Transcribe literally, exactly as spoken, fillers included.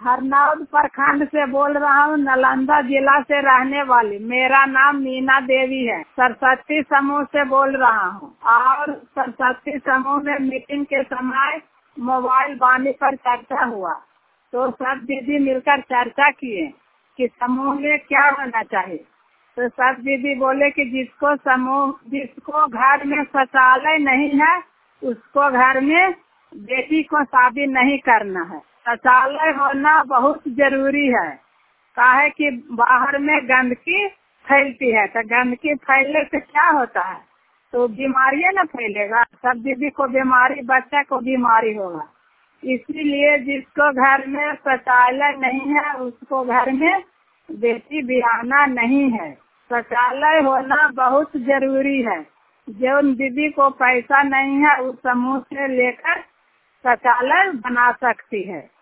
हरनौत प्रखंड से बोल रहा हूँ, नालंदा जिला से रहने वाली। मेरा नाम मीना देवी है। सरस्वती समूह से बोल रहा हूँ। और सरस्वती समूह में मीटिंग के समय मोबाइल बानी पर चर्चा हुआ, तो सब दीदी मिलकर चर्चा किए कि समूह में क्या होना चाहिए। तो सब दीदी बोले कि जिसको समूह जिसको घर में शौचालय नहीं है उसको घर में बेटी को शादी नहीं करना है। शौचालय होना बहुत जरूरी है। काहे कि बाहर में गंदगी फैलती है, तो गंदगी फैलने से क्या होता है, तो बीमारियां न फैलेगा। सब दीदी को बीमारी, बच्चा को बीमारी होगा। इसीलिए जिसको घर में शौचालय नहीं है उसको घर में बेटी ब्याहना नहीं है। शौचालय होना बहुत जरूरी है। जो दीदी को पैसा नहीं है उस समूह से लेकर शौचालय बना सकती है।